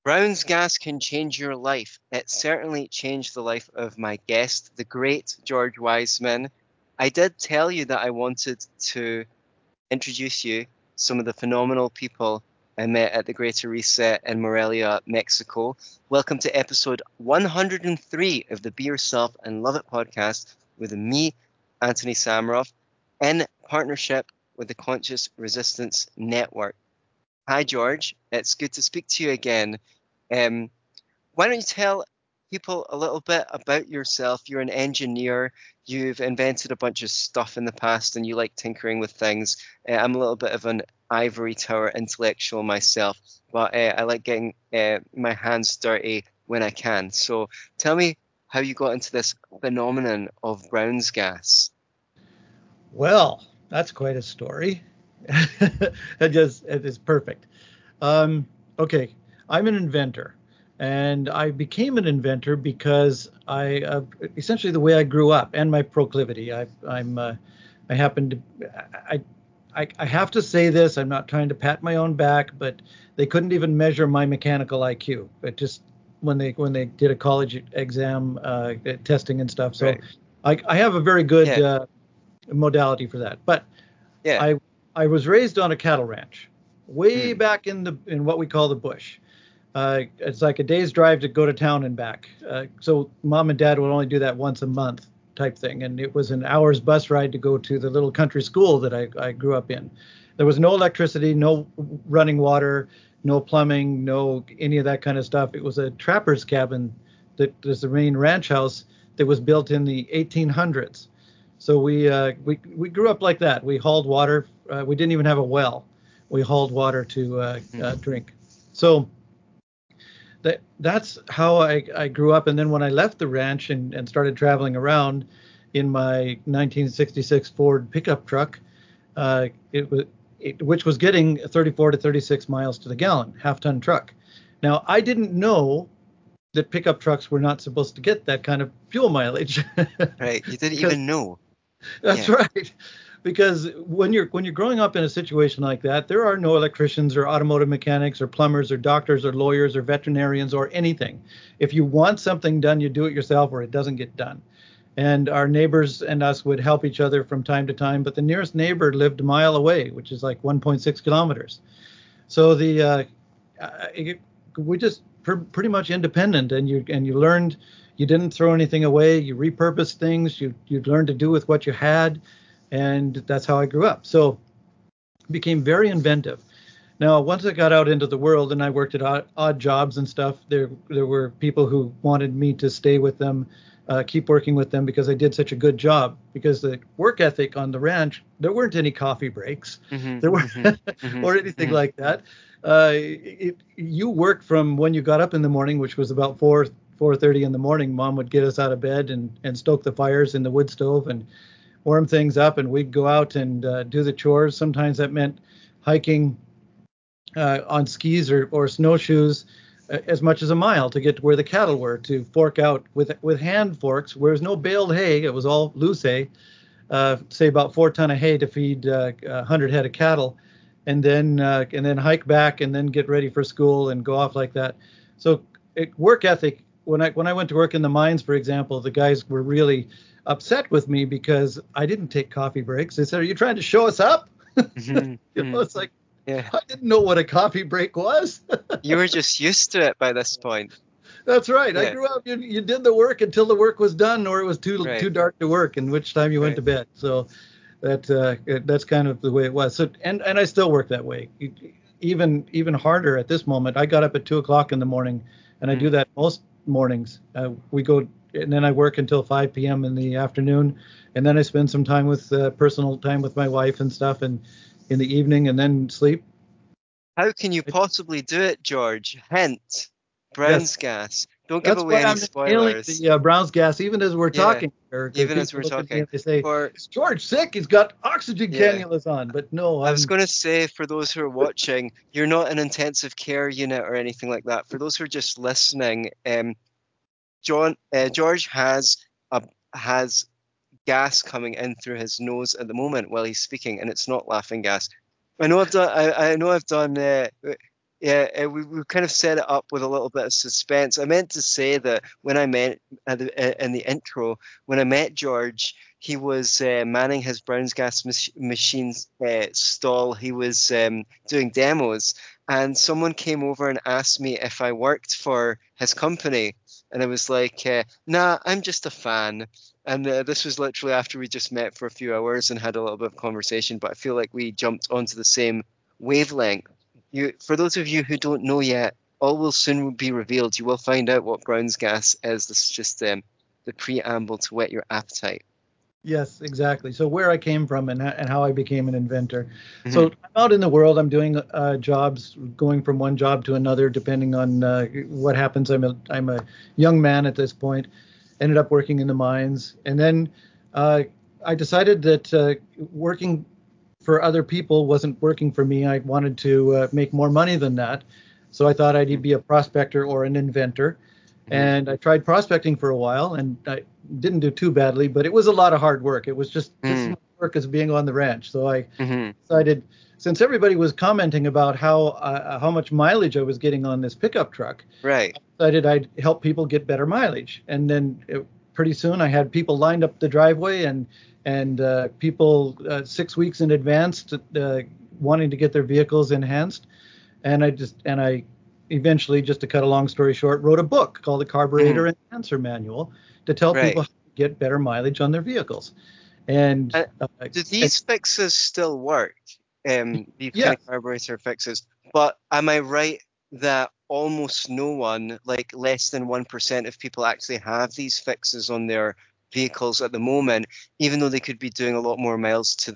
Brown's gas can change your life. It certainly changed the life of my guest, the great George Wiseman. I did tell you that I wanted to introduce you some of the phenomenal people I met at the Greater Reset in Morelia, Mexico. Welcome to episode 103 of the Be Yourself and Love It podcast with me, Anthony Samaroff, in partnership with the Conscious Resistance Network. Hi, George. It's good to speak to you again. Um, why don't you tell people a little bit about yourself? You're an engineer. You've invented a bunch of stuff in the past, and you like tinkering with things. I'm a little bit of an ivory tower intellectual myself, but I like getting my hands dirty when I can. So tell me how you got into this phenomenon of Brown's gas. Well, that's quite a story. It is perfect. Um, okay, I'm an inventor, and I became an inventor because I essentially the way I grew up and my proclivity. I happen to I, I have to say this. I'm not trying to pat my own back, but they couldn't even measure my mechanical IQ. It just when they did a college exam testing and stuff. So Right. I have a very good Yeah. modality for that. But Yeah. I I was raised on a cattle ranch, way Mm. back in what we call the bush. It's like a day's drive to go to town and back. So mom and dad would only do that once a month type thing, and it was an hour's bus ride to go to the little country school that I grew up in. There was no electricity, no running water, no plumbing, no any of that kind of stuff. It was a trapper's cabin that was the main ranch house that was built in the 1800s. So we grew up like that. We hauled water. We didn't even have a well. We hauled water to Mm. drink. So that's how I grew up. And then when I left the ranch and started traveling around in my 1966 Ford pickup truck, it was which was getting 34 to 36 miles to the gallon, half-ton truck. Now I didn't know that pickup trucks were not supposed to get that kind of fuel mileage Right. You didn't because even know. that's Yeah. right. Because when you're growing up in a situation like that, there are no electricians or automotive mechanics or plumbers or doctors or lawyers or veterinarians or anything. If you want something done, you do it yourself or it doesn't get done. And our neighbors and us would help each other from time to time, but the nearest neighbor lived a mile away, which is like 1.6 kilometers. So we just pretty much independent, and you learned. You didn't throw anything away. You repurposed things. You learned to do with what you had, and that's how I grew up. So became very inventive. Now, once I got out into the world and I worked at odd jobs and stuff, there were people who wanted me to stay with them, keep working with them because I did such a good job. Because the work ethic on the ranch, there weren't any coffee breaks, Mm-hmm. there were Mm-hmm. Mm-hmm. or anything Mm-hmm. like that. You worked from when you got up in the morning, which was about 4:30 in the morning. Mom would get us out of bed and stoke the fires in the wood stove and warm things up, and we'd go out and do the chores. Sometimes that meant hiking on skis or snowshoes as much as a mile to get to where the cattle were to fork out with hand forks, where there's no baled hay. It was all loose hay, say about 4 ton of hay to feed 100 head of cattle, and then hike back and then get ready for school and go off like that. So work ethic. When I went to work in the mines, for example, the guys were really upset with me because I didn't take coffee breaks. They said, "Are you trying to show us up?" Mm-hmm. Mm-hmm. It's like Yeah. I didn't know what a coffee break was. You were just used to it by this point. That's right. I Yeah. grew up. You did the work until the work was done, or it was too Right. dark to work, in which time you went Right. to bed. So that's kind of the way it was. So and I still work that way. Even harder at this moment. I got up at 2 o'clock in the morning, and I Mm. do that most mornings. We go and then I work until 5 p.m. in the afternoon, and then I spend some time with personal time with my wife and stuff, and in the evening, and then sleep. How can you possibly do it, George? Hint. Yes, Brown's gas. Don't give that's away why any I'm inhaling spoilers. the Brown's gas even as we're Yeah. talking here, because Even as people we're look at me talking. and they say, For "Is George sick? He's got oxygen yeah. cannulas on." But no, I was I'm going to say for those who are watching, you're not an intensive care unit or anything like that. For those who are just listening, George a has gas coming in through his nose at the moment while he's speaking, and it's not laughing gas. I know I've done. I know I've done. Yeah, we kind of set it up with a little bit of suspense. I meant to say that when I met in the intro, when I met George, he was manning his Brown's gas machine's stall. He was doing demos, and someone came over and asked me if I worked for his company, and I was like, "Nah, I'm just a fan." And this was literally after we just met for a few hours and had a little bit of conversation. But I feel like we jumped onto the same wavelength. For those of you who don't know yet, all will soon be revealed. You will find out what Brown's gas is. This is just the preamble to whet your appetite. Yes, exactly. So where I came from and how I became an inventor. So Hmm. I'm out in the world. I'm doing jobs, going from one job to another, depending on what happens. I'm a young man at this point. Ended up working in the mines, and then uh, I decided that working for other people wasn't working for me. I wanted to make more money than that. So I thought I'd be a prospector or an inventor. Hmm. And I tried prospecting for a while and I didn't do too badly, but it was a lot of hard work. It was just as Hmm. much work as being on the ranch. So I Hmm. decided, since everybody was commenting about how much mileage I was getting on this pickup truck, Right. I decided I'd help people get better mileage. And then pretty soon I had people lined up the driveway and people 6 weeks in advance wanting to get their vehicles enhanced. And I eventually, just to cut a long story short, wrote a book called the Hmm. Carburetor Enhancer Manual to tell people Right. how to get better mileage on their vehicles. And And do these fixes still work? These kind yes, of carburetor fixes. But am I right that almost no one, like less than 1% of people actually have these fixes on their vehicles at the moment, even though they could be doing a lot more miles to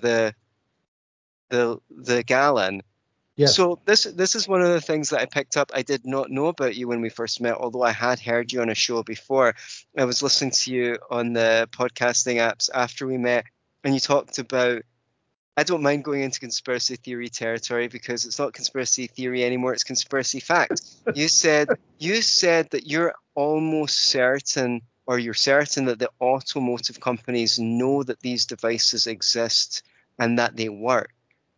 the gallon? yes. So this is one of the things that I picked up. I did not know about you when we first met, although I had heard you on a show before. I was listening to you on the podcasting apps after we met, and you talked about. I don't mind going into conspiracy theory territory because it's not conspiracy theory anymore, it's conspiracy fact. You said that you're almost certain, or you're certain that the automotive companies know that these devices exist and that they work.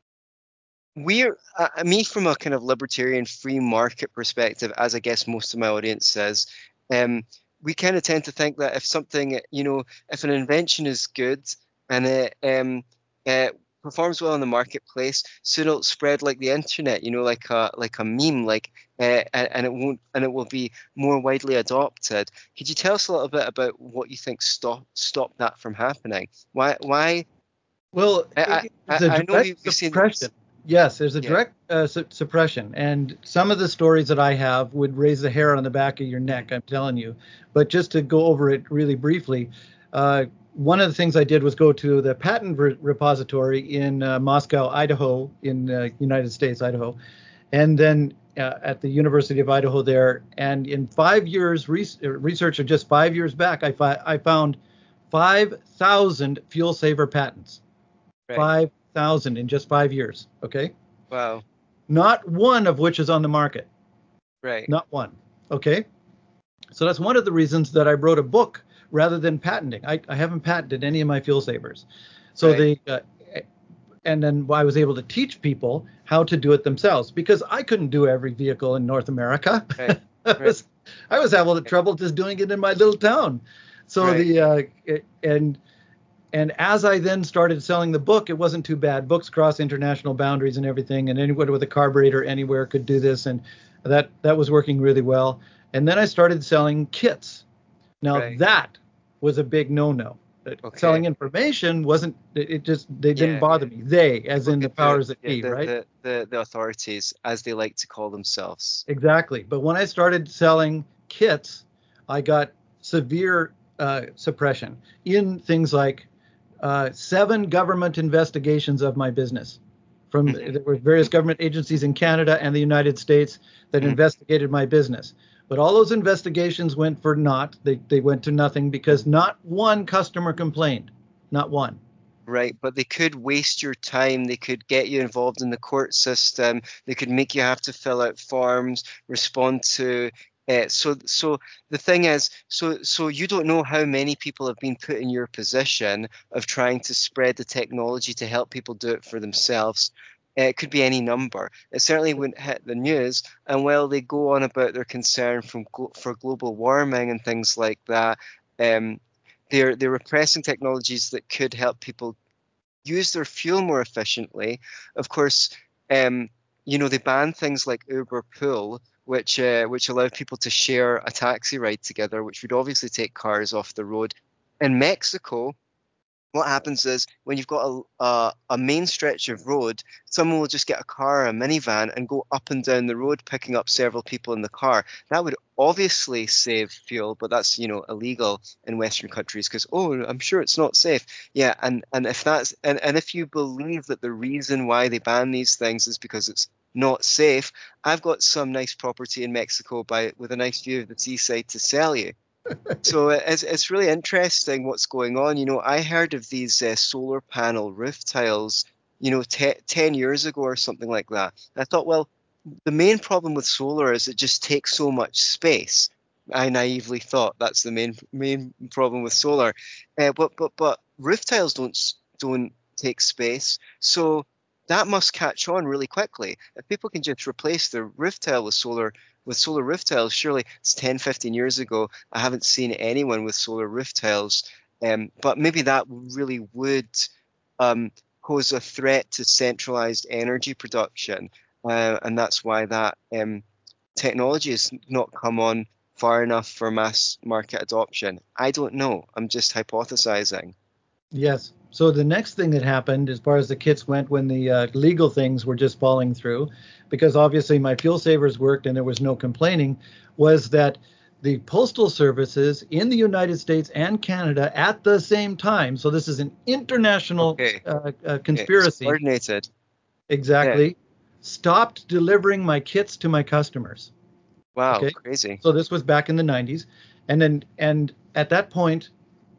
Me from a kind of libertarian free market perspective, as I guess most of my audience says, um, we kind of tend to think that if something, if an invention is good and it performs well in the marketplace, soon it'll spread like the internet, like a meme, and it will be more widely adopted. Could you tell us a little bit about what you think stop that from happening? Why? Well, I it's I, a I know direct we've seen. suppression. Yes, there's a Yeah. direct suppression, and some of the stories that I have would raise the hair on the back of your neck. I'm telling you. But just to go over it really briefly, one of the things I did was go to the patent repository in Moscow, Idaho, in United States, Idaho, and then at the University of Idaho there. And in 5 years research of just 5 years back, I found 5,000 fuel saver patents. Right. 5,000 in just 5 years. Okay. Wow. Not one of which is on the market. Right. Not one. Okay. So that's one of the reasons that I wrote a book rather than patenting. I haven't patented any of my fuel savers. So Right. and then I was able to teach people how to do it themselves because I couldn't do every vehicle in North America. Right. I Right. was I was having trouble just doing it in my little town. So Right. and as I then started selling the book, it wasn't too bad. Books cross international boundaries and everything, and anyone with a carburetor anywhere could do this, and that was working really well. And then I started selling kits. Now Right. that was a big no-no. Selling Okay. information wasn't. It just they didn't Yeah. bother me. They, as People in the could do it. powers that Yeah. be, right? The authorities, as they like to call themselves. Exactly. But when I started selling kits, I got severe suppression in things like 7 government investigations of my business. Hmm. There were various government agencies in Canada and the United States that Hmm. investigated my business. But all those investigations went for naught. They went to nothing because not one customer complained. Not one. Right, but they could waste your time. They could get you involved in the court system. They could make you have to fill out forms, respond to. So the thing is, so you don't know how many people have been put in your position of trying to spread the technology to help people do it for themselves. It could be any number. It certainly wouldn't hit the news. And while they go on about their concern for global warming and things like that, um, they're repressing technologies that could help people use their fuel more efficiently. Of course, they ban things like Uber Pool, which allow people to share a taxi ride together, which would obviously take cars off the road. In Mexico, what happens is when you've got a main stretch of road, someone will just get a car, a minivan, and go up and down the road, picking up several people in the car. That would obviously save fuel, but that's illegal in Western countries because I'm sure it's not safe. Yeah, and if you believe that the reason why they ban these things is because it's not safe, I've got some nice property in Mexico with a nice view of the seaside to sell you. So it's really interesting what's going on. I heard of these solar panel roof tiles, 10 years ago or something like that. And I thought, well, the main problem with solar is it just takes so much space. I naively thought that's the main problem with solar. But roof tiles don't take space, so that must catch on really quickly. If people can just replace their roof tile with solar roof tiles, surely it's 10, 15 years ago. I haven't seen anyone with solar roof tiles, but maybe that really would pose a threat to centralized energy production, and that's why that technology has not come on far enough for mass market adoption. I don't know. I'm just hypothesizing. Yes. So the next thing that happened, as far as the kits went, when the legal things were just falling through, because obviously my fuel savers worked and there was no complaining, was that the postal services in the United States and Canada at the same time, so this is an international Okay. It's conspiracy, coordinated. Yeah. exactly, stopped delivering my kits to my customers. Wow. Okay. Crazy. So this was back in the 90s. And at that point,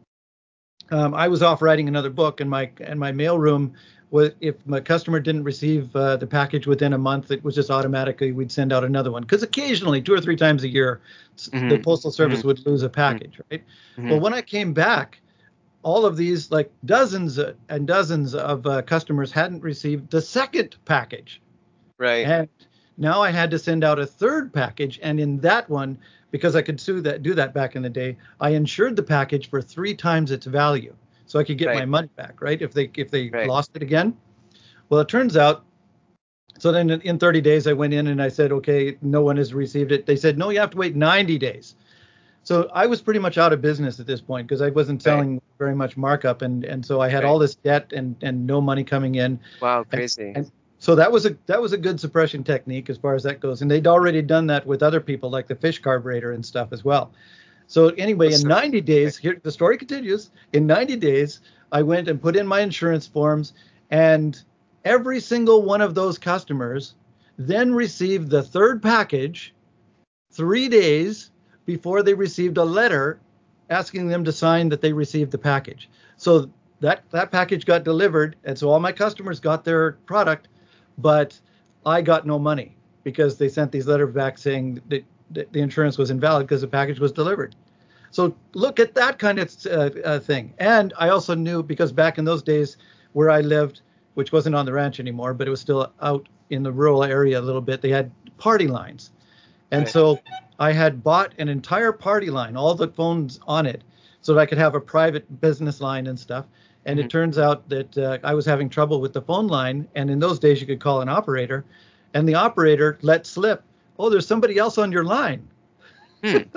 I was off writing another book, and my mailroom was, if my customer didn't receive the package within a month, it was just automatically we'd send out another one. Because occasionally, 2 or 3 times a year, the Hmm. postal service Hmm. would lose a package, right? Hmm. Well, when I came back, all of these, like dozens and dozens of customers hadn't received the second package. Right. And now I had to send out a third package, and in that one, because I could do that back in the day, I insured the package for 3 times its value, so I could get my Right. money back, right? If they Right. lost it again. Well, it turns out. So then in 30 days, I went in and I said, okay, no one has received it. They said, no, you have to wait 90 days. So I was pretty much out of business at this point because I wasn't Right. selling very much markup, and so I had Right. all this debt and no money coming in. Wow. And, Crazy. and so that was a good suppression technique as far as that goes. And they'd already done that with other people like the fish carburetor and stuff as well. So anyway, in So, 90 okay. days, here the story continues. In 90 days, I went and put in my insurance forms, and every single one of those customers then received the third package 3 days before they received a letter asking them to sign that they received the package. So that package got delivered, and so all my customers got their product, but I got no money because they sent these letters back saying that the insurance was invalid because the package was delivered. So look at that kind of thing. And I also knew, because back in those days where I lived, which wasn't on the ranch anymore, but it was still out in the rural area a little bit, they had party lines. And Right. so I had bought an entire party line, all the phones on it, so that I could have a private business line and stuff. And it Hmm. turns out that I was having trouble with the phone line. And in those days, you could call an operator, and the operator let slip, oh, there's somebody else on your line. Hmm.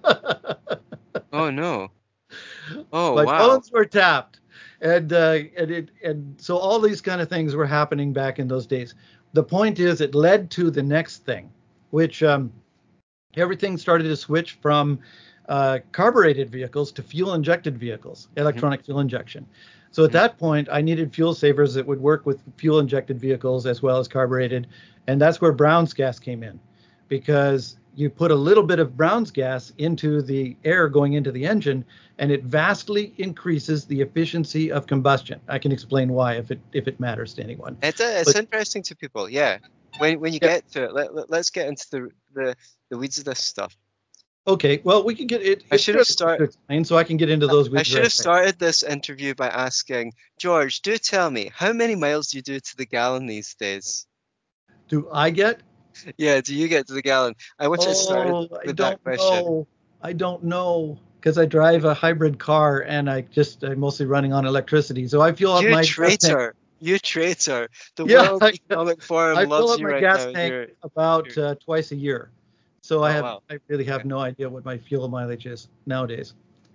Oh no. Oh My wow. phones were tapped, and so all these kind of things were happening back in those days. The point is, it led to the next thing, which everything started to switch from carbureted vehicles to fuel injected vehicles, Hmm. electronic fuel injection. So at Hmm. that point, I needed fuel savers that would work with fuel injected vehicles as well as carbureted. And that's where Brown's gas came in, because you put a little bit of Brown's gas into the air going into the engine, and it vastly increases the efficiency of combustion. I can explain why if it matters to anyone. It's But interesting to people. Yeah. When you yeah, get to it, let's get into the weeds of this stuff. Okay, well, we can get it. I It's should have fairly quick to started. explain, so I can get into those I weeds should right have away. started this interview by asking, George, do tell me, how many miles do you do to the gallon these days? Do I get? Yeah, do you get to the gallon? I wish I started Oh, I with that don't question. know. I don't know because I drive a hybrid car and I'm mostly running on electricity. So I fuel up You my gas tank. traitor. You traitor. The Yeah, World Economic Forum I fill loves up you my right gas now. tank about twice a year. So Oh, wow. I really have Okay. no idea what my fuel mileage is nowadays.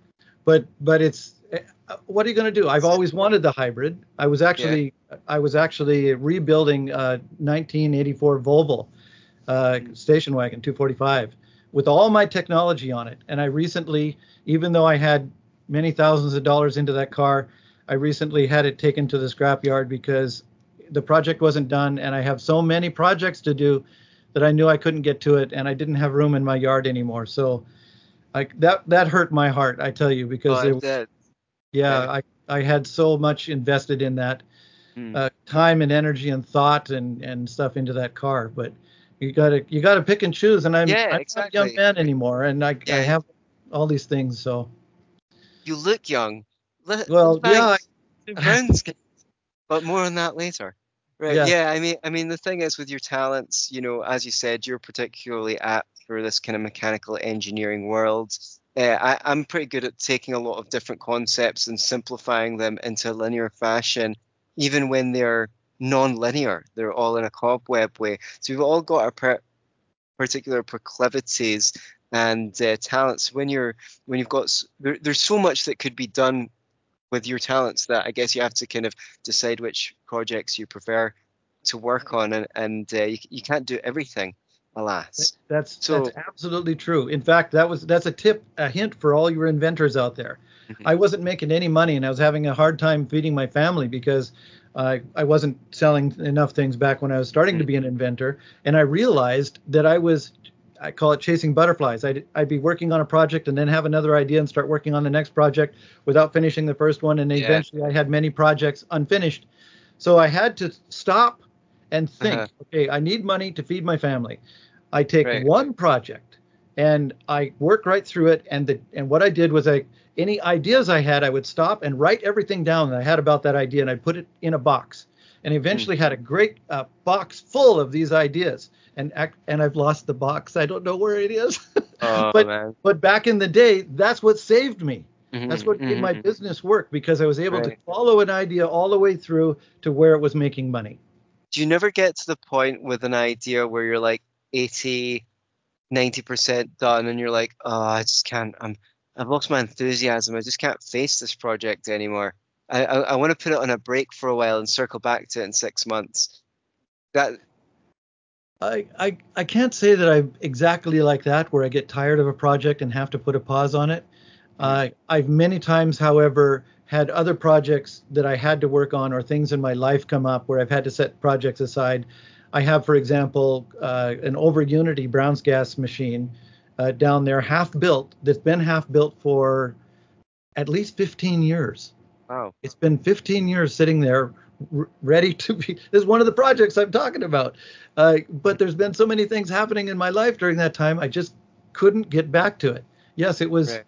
But it's what are you going to do? I've always wanted the hybrid. Yeah. I was actually rebuilding a 1984 Volvo Mm. station wagon 245 with all my technology on it. And I recently, even though I had many thousands of dollars into that car, I recently had it taken to the scrapyard because the project wasn't done, and I have so many projects to do that I knew I couldn't get to it, and I didn't have room in my yard anymore. So that hurt my heart, I tell you, Oh, because I did. yeah, Yeah. I had so much invested in that Mm. time and energy and thought and stuff into that car. But you gotta pick and choose. And Yeah, I'm not a young exactly. man anymore, and I Yeah, have all these things. So you look young. well, yeah, Thanks to Brown's, but more on that later. Right. yes, Yeah. I mean, the thing is with your talents, as you said, you're particularly apt for this kind of mechanical engineering world. I'm pretty good at taking a lot of different concepts and simplifying them into linear fashion, even when they're non-linear. They're all in a cobweb way. So we've all got our particular proclivities and talents. When you've got there's so much that could be done with your talents that I guess you have to kind of decide which projects you prefer to work on, and you can't do everything, alas. that's So, absolutely true. In fact, that's a hint for all your inventors out there. mhm, I wasn't making any money, and I was having a hard time feeding my family because I wasn't selling enough things back when I was starting to mhm, be an inventor. And I realized that I call it chasing butterflies. I'd be working on a project and then have another idea and start working on the next project without finishing the first one. And yeah, eventually I had many projects unfinished. So I had to stop and uh-huh, think, okay, I need money to feed my family. I take right, one project and I work right through it. And what I did was any ideas I had, I would stop and write everything down that I had about that idea, and I put it in a box. And mm. eventually had a great box full of these ideas. And I've lost the box. I don't know where it is. Oh but man, but back in the day, that's what saved me. That's hmm, what made my hmm, business work because I was able to right. follow an idea all the way through to where it was making money. Do you never get to the point with an idea where you're like 80, 90% done and you're like, oh, I just can't, I've lost my enthusiasm. I just can't face this project anymore. I want to put it on a break for a while and circle back to it in 6 months. That, I can't say that I'm exactly like that, where I get tired of a project and have to put a pause on it. mhm, I've many times, however, had other projects that I had to work on or things in my life come up where I've had to set projects aside. I have, for example, an over Unity Brown's gas machine down there, half built, that's been half built for at least 15 years. wow, It's been 15 years sitting there ready to be. This is one of the projects I'm talking about. But there's been so many things happening in my life during that time, I just couldn't get back to it. Yes, right.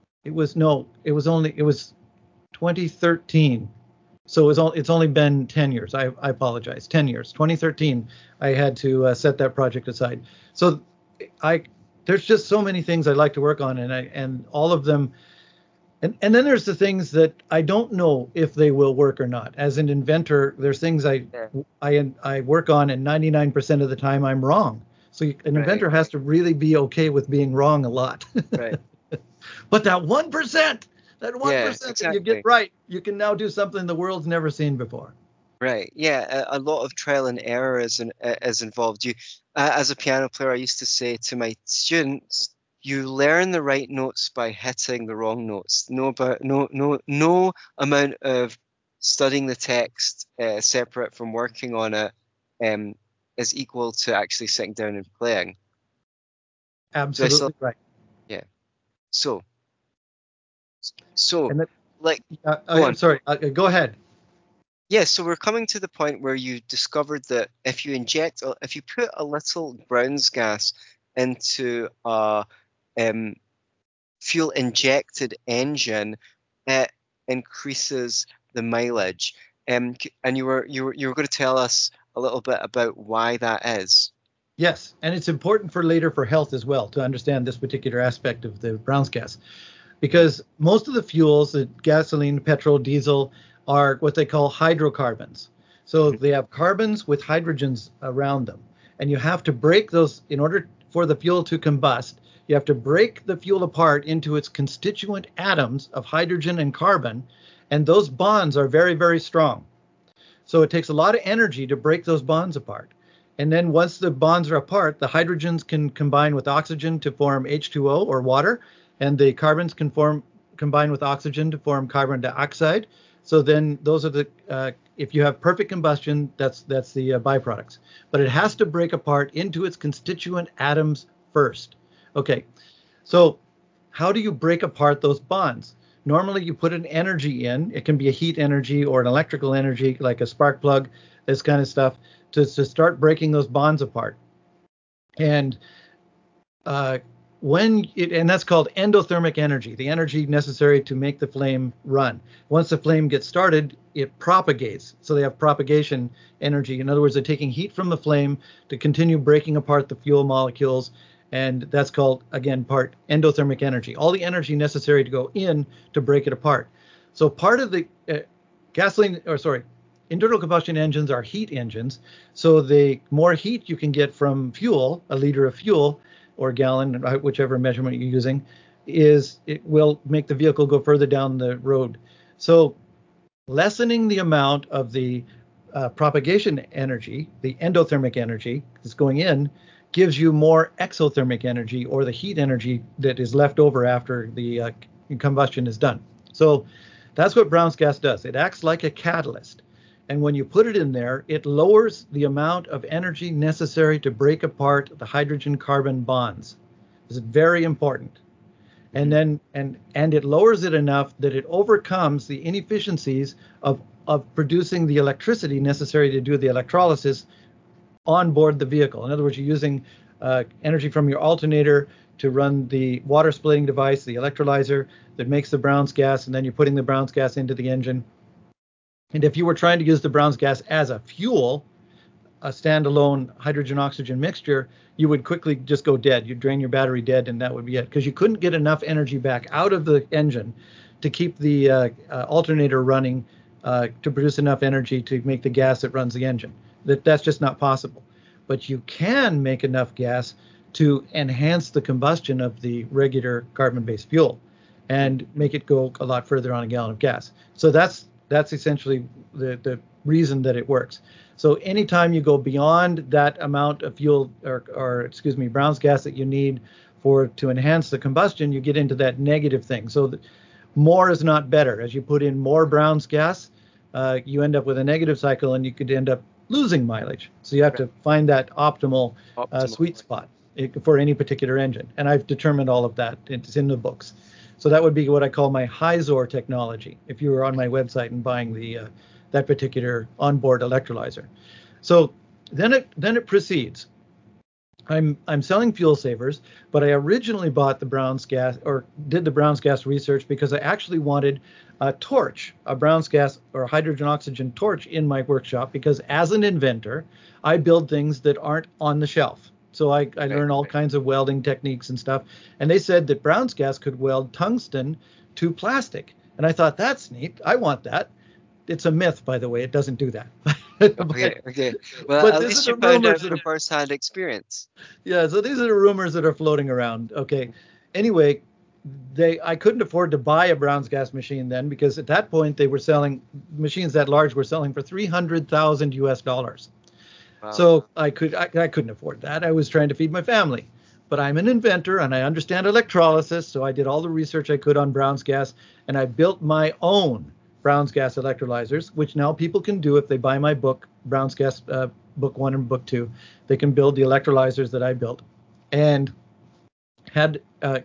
it was 2013. So it's only been 10 years. I apologize. 10 years. 2013, I had to set that project aside. So I there's just so many things I'd like to work on, and all of them. And then there's the things that I don't know if they will work or not. As an inventor, there's things Yeah, I work on, and 99% of the time I'm wrong. So an right, inventor has to really be okay with being wrong a lot. right. But that one Yeah, percent that you get exactly. right, you can now do something the world's never seen before. Right. Yeah, a lot of trial and error is involved. As a piano player, I used to say to my students, you learn the right notes by hitting the wrong notes. No amount of studying the text separate from working on it um, is equal to actually sitting down and playing. Do I still? Absolutely right. Yeah. So, so, And that, like, go I'm on. sorry. Go ahead. Yeah, so we're coming to the point where you discovered that if you put a little Brown's gas into um, fuel injected engine, it increases the mileage. And you were going to tell us a little bit about why that is. Yes, and it's important for later for health as well to understand this particular aspect of the Brown's gas, Mhm. because most of the fuels, the gasoline, petrol, diesel, are what they call hydrocarbons. So Mhm. they have carbons with hydrogens around them, and you have to break those in order for the fuel to combust. You have to break the fuel apart into its constituent atoms of hydrogen and carbon, and those bonds are very, very strong. So it takes a lot of energy to break those bonds apart. And then once the bonds are apart, the hydrogens can combine with oxygen to form H2O or water, and the carbons can combine with oxygen to form carbon dioxide. So then those are if you have perfect combustion, that's the byproducts. But it has to break apart into its constituent atoms first. Okay, so how do you break apart those bonds? Normally, you put an energy in. It can be a heat energy or an electrical energy, like a spark plug, this kind of stuff, to start breaking those bonds apart. And uh, and that's called endothermic energy, the energy necessary to make the flame run. Once the flame gets started, it propagates. So they have propagation energy. In other words, they're taking heat from the flame to continue breaking apart the fuel molecules. And that's called, again, part endothermic energy, all the energy necessary to go in to break it apart. So part of the internal combustion engines are heat engines. So the more heat you can get from fuel, a liter of fuel, or gallon, whichever measurement you're using, it will make the vehicle go further down the road. So lessening the amount of the propagation energy, the endothermic energy that's going in, gives you more exothermic energy, or the heat energy that is left over after the combustion is done. So that's what Brown's gas does. It acts like a catalyst. And when you put it in there, it lowers the amount of energy necessary to break apart the hydrogen carbon bonds. This is very important. And Mhm. then and it lowers it enough that it overcomes the inefficiencies of producing the electricity necessary to do the electrolysis on board the vehicle. In other words, you're using energy from your alternator to run the water splitting device, the electrolyzer that makes the Brown's gas, and then you're putting the Brown's gas into the engine. And if you were trying to use the Brown's gas as a fuel, a standalone hydrogen oxygen mixture, you would quickly just go dead. You'd drain your battery dead, and that would be it, because you couldn't get enough energy back out of the engine to keep the alternator running to produce enough energy to make the gas that runs the engine. That's just not possible. But you can make enough gas to enhance the combustion of the regular carbon-based fuel and make it go a lot further on a gallon of gas. So that's essentially the reason that it works. So anytime you go beyond that amount of fuel or excuse me, Brown's gas that you need to enhance the combustion, you get into that negative thing. So more is not better. As you put in more Brown's gas, you end up with a negative cycle, and you could end up losing mileage. So you have Right. to find that optimal Optimal. sweet spot for any particular engine. And I've determined all of that. It's in the books. So that would be what I call my Hyzor technology, if you were on my website and buying that particular onboard electrolyzer. So then it proceeds. I'm selling fuel savers, but I originally bought the Brown's gas, or did the Brown's gas research, because I actually wanted a torch, a Brown's gas or hydrogen oxygen torch in my workshop, because as an inventor, I build things that aren't on the shelf. So I Right. learn all kinds of welding techniques and stuff. And they said that Brown's gas could weld tungsten to plastic. And I thought, that's neat. I want that. It's a myth, by the way. It doesn't do that. but Okay. Okay. Well, but at these are least you the found rumors out that from are first-hand experience. yeah, so these are the rumors that are floating around. Okay. Anyway, I couldn't afford to buy a Brown's gas machine then, because at that point they were selling machines that large were selling for 300,000 US dollars. Wow. So I couldn't afford that. I was trying to feed my family. But I'm an inventor and I understand electrolysis, so I did all the research I could on Brown's gas, and I built my own Brown's gas electrolyzers, which now people can do if they buy my book, Brown's gas book 1 and book 2. They can build the electrolyzers that I built. And had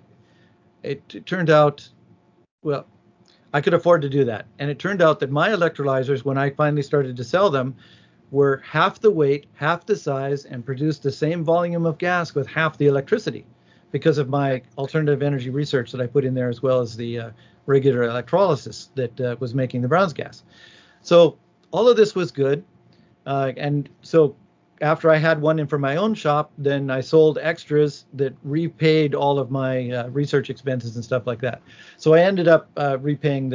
it turned out, well, I could afford to do that. And it turned out that my electrolyzers, when I finally started to sell them, were half the weight, half the size, and produced the same volume of gas with half the electricity. because of my alternative energy research that I put in there, as well as the regular electrolysis that was making the Brown's gas. So all of this was good. And so after I had one in for my own shop, then I sold extras that repaid all of my research expenses and stuff like that. So I ended up repaying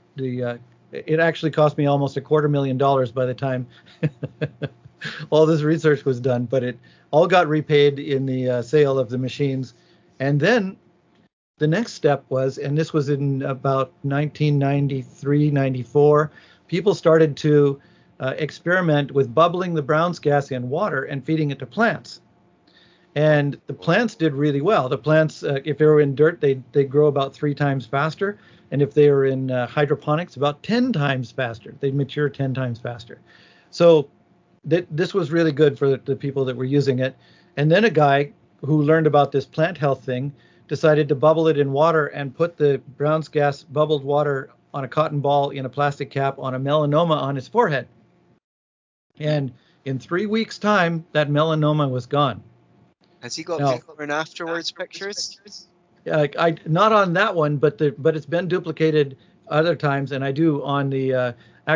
it actually cost me almost $250,000 by the time all this research was done, but it all got repaid in the sale of the machines. And then the next step was, and this was in about 1993, 94, people started to experiment with bubbling the Brown's gas in water and feeding it to plants. And the plants did really well. The plants, if they were in dirt, they'd grow about 3 times faster. And if they were in hydroponics, about 10 times faster. They'd mature 10 times faster. So this was really good for the people that were using it. And then a guy who learned about this plant health thing decided to bubble it in water and put the Brown's gas bubbled water on a cotton ball in a plastic cap on a melanoma on his forehead. And in 3 weeks' time, that melanoma was gone. Has he got before and afterwards pictures? I not on that one, but it's been duplicated other times, and I do on the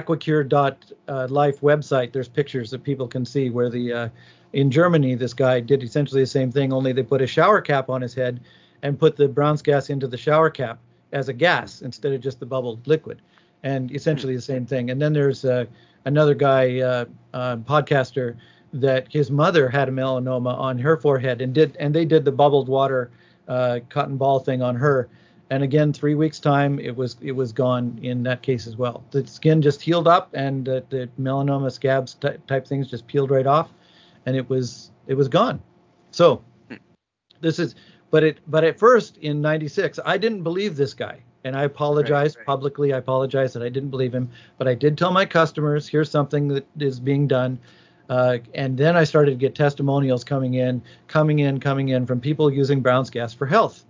Aquacure.life website. There's pictures that people can see where in Germany this guy did essentially the same thing, only they put a shower cap on his head and put the Brown's gas into the shower cap as a gas instead of just the bubbled liquid, and essentially the same thing. And then there's another guy, podcaster, that his mother had a melanoma on her forehead, and they did the bubbled water cotton ball thing on her. And again, 3 weeks time, it was gone in that case as well. The skin just healed up, and the melanoma scabs type things just peeled right off, and it was gone. So this is, but at first in '96, I didn't believe this guy. And I apologized publicly. I apologized that I didn't believe him. But I did tell my customers, here's something that is being done. And then I started to get testimonials coming in from people using Brown's gas for health.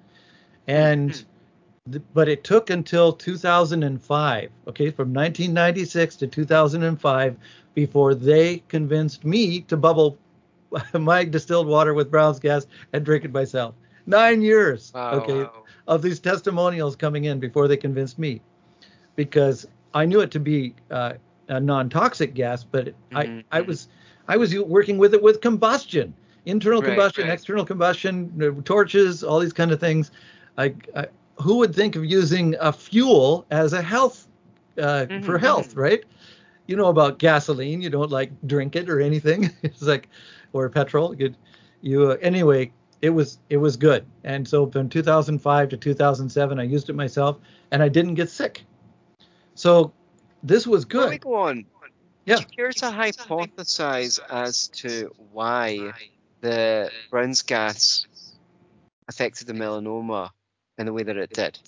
And but it took until 2005, okay, from 1996 to 2005, before they convinced me to bubble my distilled water with Brown's gas and drink it myself. 9 years, of these testimonials coming in before they convinced me, because I knew it to be a non-toxic gas, but I was working with it with combustion, internal combustion, external combustion, torches, all these kind of things. Who would think of using a fuel as a health for health, right? You know about gasoline, you don't like drink it or anything. It's like, or petrol. Anyway. It was good. And so from 2005 to 2007, I used it myself, and I didn't get sick. So this was good. Before we go on, yeah. do you care to hypothesize as to why the Brown's gas affected the melanoma in the way that it did?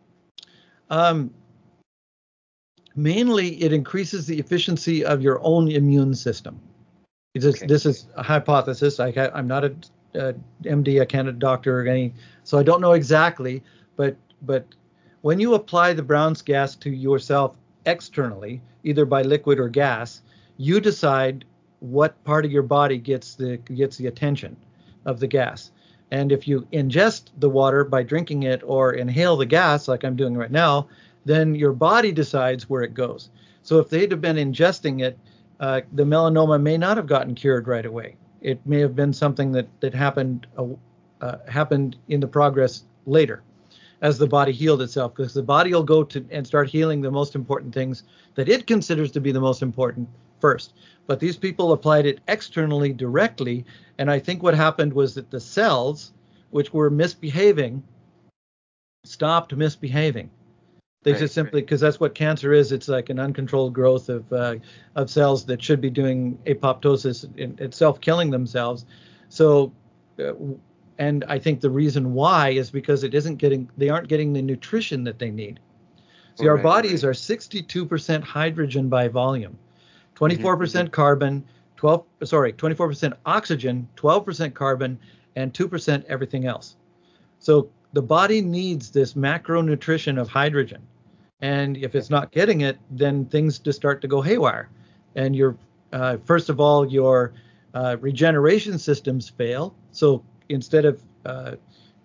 Mainly, it increases the efficiency of your own immune system. This is a hypothesis. I'm not a MD, a candidate doctor, or any, so I don't know exactly, but when you apply the Brown's gas to yourself externally, either by liquid or gas, you decide what part of your body gets the attention of the gas. And if you ingest the water by drinking it or inhale the gas, like I'm doing right now, then your body decides where it goes. So if they'd have been ingesting it, the melanoma may not have gotten cured right away. It may have been something that happened in the progress later, as the body healed itself, because the body will go to and start healing the most important things that it considers to be the most important first. But these people applied it externally directly, and I think what happened was that the cells, which were misbehaving, stopped misbehaving. They just simply, because that's what cancer is. It's like an uncontrolled growth of cells that should be doing apoptosis itself, killing themselves. So, and I think the reason why is because they aren't getting the nutrition that they need. See, our bodies are 62% hydrogen by volume, 24% carbon, 24% oxygen, 12% carbon, and 2% everything else. So the body needs this macronutrition of hydrogen. And if it's not getting it, then things just start to go haywire. And first of all, your regeneration systems fail. So instead of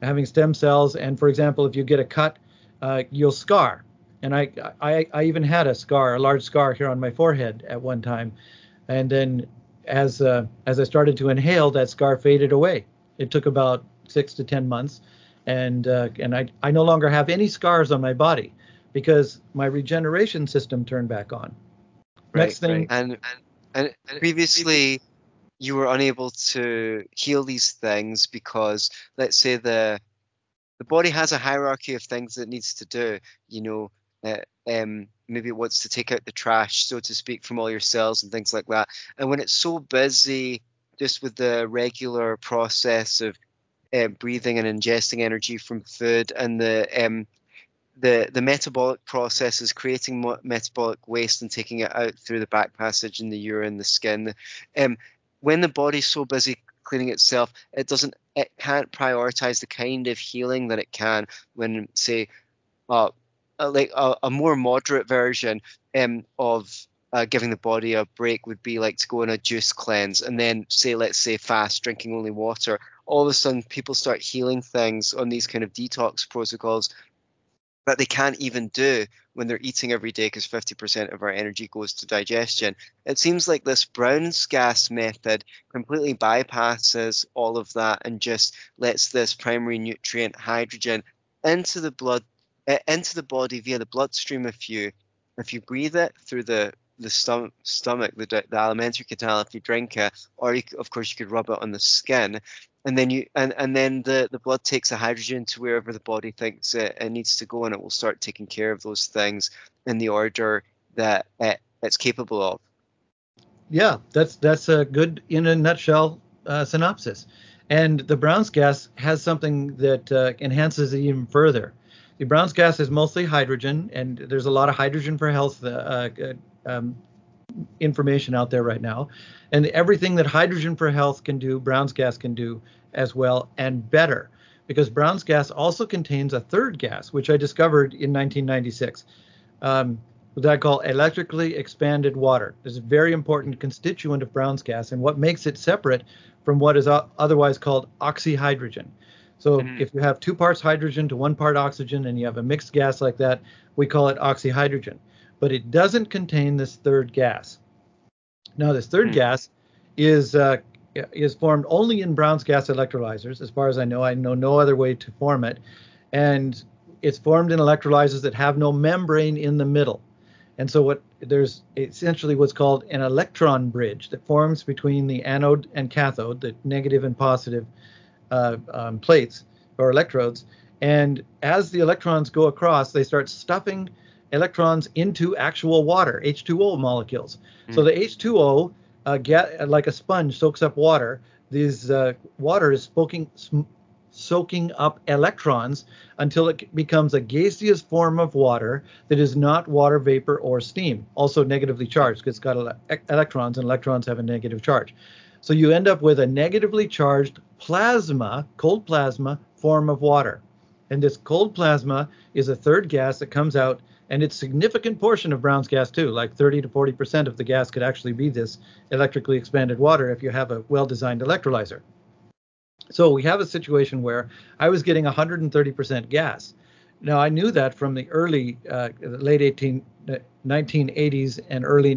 having stem cells. And for example, if you get a cut, you'll scar. And I even had a large scar here on my forehead at one time. And then as I started to inhale, that scar faded away. It took about 6 to 10 months, and I no longer have any scars on my body because my regeneration system turned back on. Next thing, And previously you were unable to heal these things because, let's say, the body has a hierarchy of things that it needs to do. You know, maybe it wants to take out the trash, so to speak, from all your cells and things like that. And when it's so busy just with the regular process of breathing and ingesting energy from food, and the metabolic process is creating metabolic waste and taking it out through the back passage in the urine, the skin. When the body's so busy cleaning itself, it can't prioritize the kind of healing that it can when, say, like a more moderate version of giving the body a break would be like to go on a juice cleanse, and then let's say fast, drinking only water. All of a sudden people start healing things on these kind of detox protocols that they can't even do when they're eating every day, because 50% of our energy goes to digestion. It seems like this Brown's gas method completely bypasses all of that and just lets this primary nutrient, hydrogen, into the blood, into the body via the bloodstream. If you breathe it through the stomach, the alimentary canal, if you drink it, or of course you could rub it on the skin, and then the blood takes the hydrogen to wherever the body thinks it needs to go, and it will start taking care of those things in the order that it's capable of. Yeah, that's a good, in a nutshell, synopsis. And the Brown's gas has something that enhances it even further. The Brown's gas is mostly hydrogen, and there's a lot of hydrogen for health information out there right now. And everything that hydrogen for health can do, Brown's gas can do as well, and better. Because Brown's gas also contains a third gas, which I discovered in 1996, that I call electrically expanded water. It's a very important constituent of Brown's gas, and what makes it separate from what is otherwise called oxyhydrogen. So if you have 2 parts hydrogen to 1 part oxygen, and you have a mixed gas like that, we call it oxyhydrogen. But it doesn't contain this third gas. Now, this third gas is formed only in Brown's gas electrolyzers. As far as I know no other way to form it. And it's formed in electrolyzers that have no membrane in the middle. And so there's essentially what's called an electron bridge that forms between the anode and cathode, the negative and positive plates or electrodes. And as the electrons go across, they start stuffing electrons into actual water, H2O molecules. So the H2O, like a sponge, soaks up water. Water is soaking up electrons until it becomes a gaseous form of water that is not water vapor or steam, also negatively charged because it's got electrons, and electrons have a negative charge. So you end up with a negatively charged plasma, cold plasma form of water. And this cold plasma is a third gas that comes out, and it's a significant portion of Brown's gas too, like 30 to 40% of the gas could actually be this electrically expanded water if you have a well-designed electrolyzer. So we have a situation where I was getting 130% gas. Now, I knew that from the early, late 1980s and early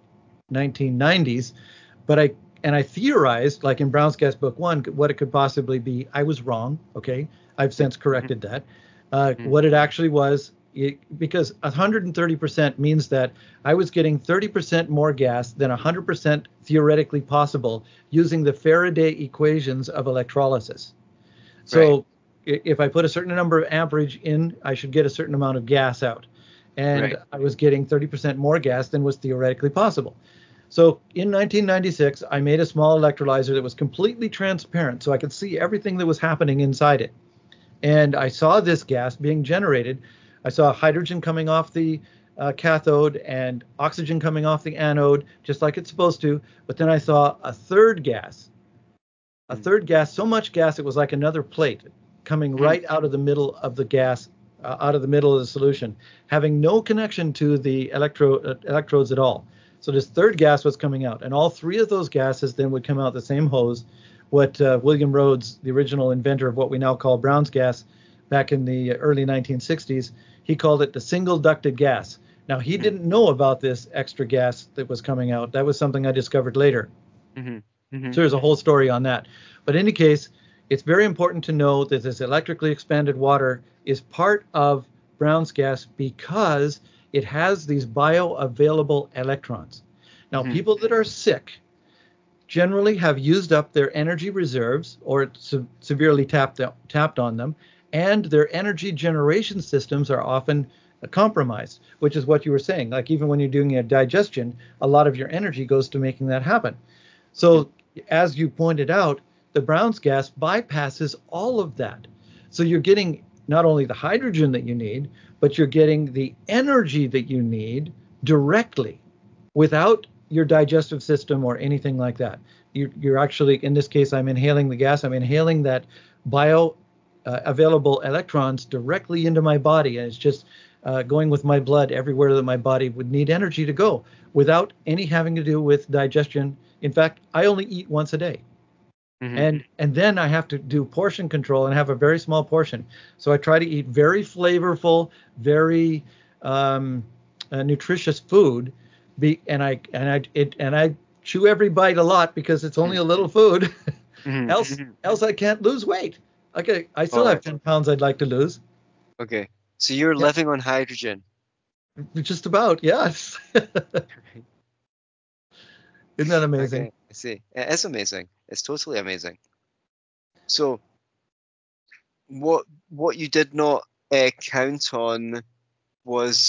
1990s, but I theorized, like in Brown's Gas Book 1, what it could possibly be. I was wrong, okay? I've since corrected that. What it actually was, because 130% means that I was getting 30% more gas than 100% theoretically possible using the Faraday equations of electrolysis. So if I put a certain number of amperage in, I should get a certain amount of gas out. And I was getting 30% more gas than was theoretically possible. So in 1996, I made a small electrolyzer that was completely transparent, so I could see everything that was happening inside it. And I saw this gas being generated. I saw hydrogen coming off the cathode and oxygen coming off the anode, just like it's supposed to. But then I saw a third gas, so much gas it was like another plate coming right out of the middle of the gas, out of the middle of the solution, having no connection to the electrodes at all. So this third gas was coming out, and all 3 of those gases then would come out the same hose, what William Rhodes, the original inventor of what we now call Brown's gas, back in the early 1960s, he called it the single ducted gas. Now, he didn't know about this extra gas that was coming out. That was something I discovered later. Mm-hmm. Mm-hmm. So there's a whole story on that. But in any case, it's very important to know that this electrically expanded water is part of Brown's gas because it has these bioavailable electrons. Now, Mm-hmm. people that are sick generally have used up their energy reserves or severely tapped on them, and their energy generation systems are often compromised, which is what you were saying. Like even when you're doing a digestion, a lot of your energy goes to making that happen. So as you pointed out, the Brown's gas bypasses all of that. So you're getting not only the hydrogen that you need, but you're getting the energy that you need directly without your digestive system or anything like that. You're actually, in this case, I'm inhaling the gas. I'm inhaling that bio available electrons directly into my body, and it's just going with my blood everywhere that my body would need energy to go without any having to do with digestion. In fact, I only eat once a day. Mm-hmm. And then I have to do portion control and have a very small portion. So I try to eat very flavorful, very nutritious food, and I chew every bite a lot because it's only a little food. else Mm-hmm. else I can't lose weight. Okay, I All still have right. 10 pounds I'd like to lose. Okay. So you're Yeah, living on hydrogen. just about. Yes. Isn't that amazing? Okay, I see. It is amazing. It's totally amazing. So what you did not count on was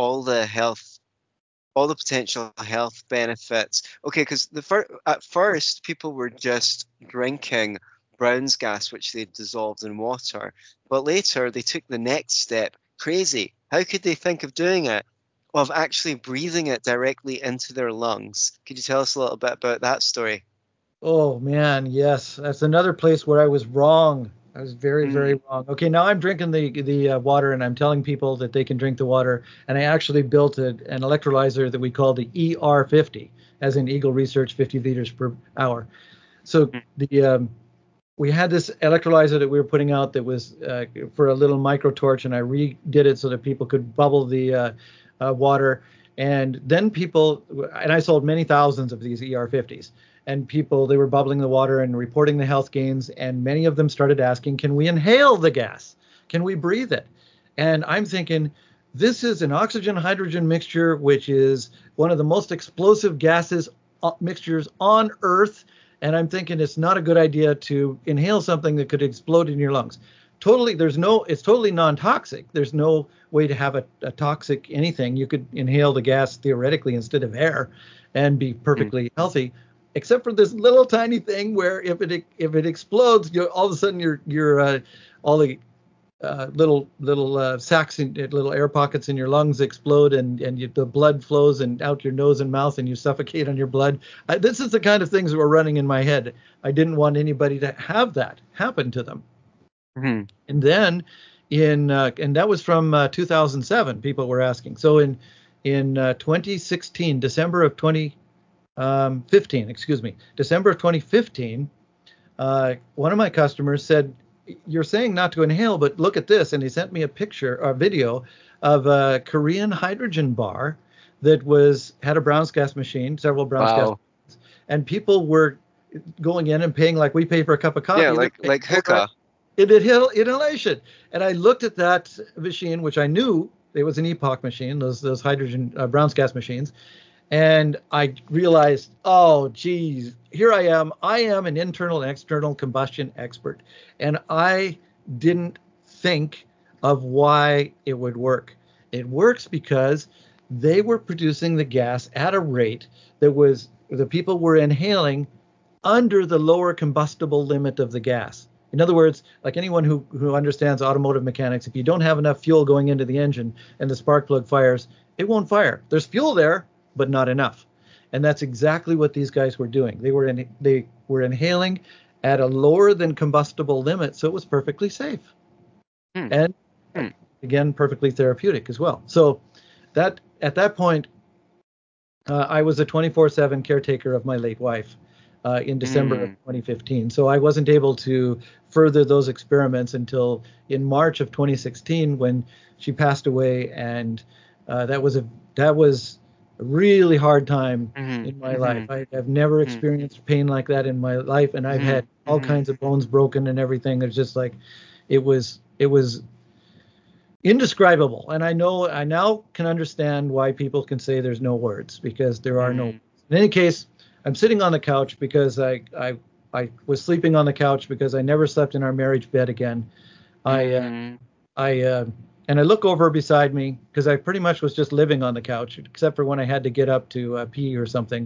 all the potential health benefits. Okay, because at first people were just drinking Brown's gas, which they dissolved in water, but later they took the next step. Crazy. How could they think of doing it? Of actually breathing it directly into their lungs. Could you tell us a little bit about that story? Oh man, yes. That's another place where I was wrong. I was very, very Mm, wrong. Okay, now I'm drinking the water, and I'm telling people that they can drink the water. And I actually built an electrolyzer that we call the ER50, as in Eagle Research 50 liters per hour. So mm, the we had this electrolyzer that we were putting out that was for a little micro torch, and I redid it so that people could bubble the water. And then and I sold many thousands of these ER50s. And people, they were bubbling the water and reporting the health gains. And many of them started asking, can we inhale the gas? Can we breathe it? And I'm thinking, this is an oxygen hydrogen mixture, which is one of the most explosive gases mixtures on Earth. And I'm thinking it's not a good idea to inhale something that could explode in your lungs. It's totally non-toxic. There's no way to have a toxic anything. You could inhale the gas theoretically instead of air and be mm, perfectly healthy, except for this little tiny thing where if it explodes, all of a sudden your all the little sacs and little air pockets in your lungs explode, and the blood flows and out your nose and mouth, and you suffocate on your blood. This is the kind of things that were running in my head. I didn't want anybody to have that happen to them. mm, And then and that was from 2007. People were asking. So in 2016, December of 2015, excuse me, December of 2015, one of my customers said, you're saying not to inhale, but look at this. And he sent me a video of a Korean hydrogen bar that had a Brown's gas machine, several Brown's gas, wow. and people were going in and paying like we pay for a cup of Yeah, coffee. They're paying like for hookah. inhalation. And I looked at that machine, which I knew it was an Epoch machine, those hydrogen Brown's gas machines, and I realized, oh, geez, here I am. I am an internal and external combustion expert. And I didn't think of why it would work. It works because they were producing the gas at a rate the people were inhaling under the lower combustible limit of the gas. In other words, like anyone who understands automotive mechanics, if you don't have enough fuel going into the engine and the spark plug fires, it won't fire. There's fuel there, but not enough. And that's exactly what these guys were doing. They were inhaling at a lower than combustible limit, so it was perfectly safe. Hmm, And hmm, again, perfectly therapeutic as well. So that at that point, I was a 24/7 caretaker of my late wife. in December of 2015. So I wasn't able to further those experiments until in March of 2016 when she passed away, and that was a really hard time in my life. I've never experienced pain like that in my life, and I've had all kinds of bones broken and everything. It's just like it was indescribable. And I now can understand why people can say there's no words, because there are no. In any case, I'm sitting on the couch because I was sleeping on the couch because I never slept in our marriage bed again. And I look over beside me because I pretty much was just living on the couch, except for when I had to get up to pee or something.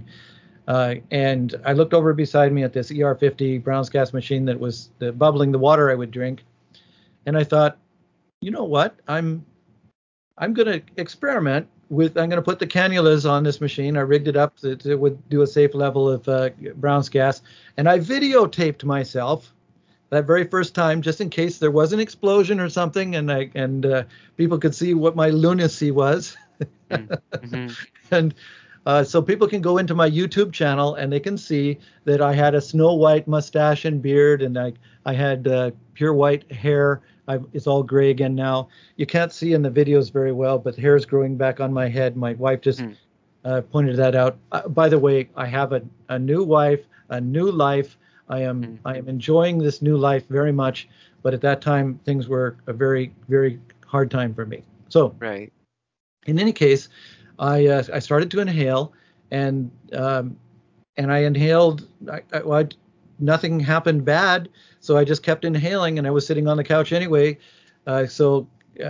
And I looked over beside me at this ER50 Brown's gas machine that was bubbling the water I would drink. And I thought, you know what? I'm going to experiment with. I'm going to put the cannulas on this machine. I rigged it up that it would do a safe level of Brown's gas, and I videotaped myself that very first time, just in case there was an explosion or something, and people could see what my lunacy was. And so people can go into my YouTube channel and they can see that I had a snow white mustache and beard, and I had pure white hair. It's all gray again now. You can't see in the videos very well, but the hair is growing back on my head. My wife just pointed that out. By the way, I have a new wife, a new life. I am enjoying this new life very much, but at that time things were a very, very hard time for me. So, right. In any case, I started to inhale, and I inhaled. Nothing happened bad, so I just kept inhaling, and I was sitting on the couch anyway. But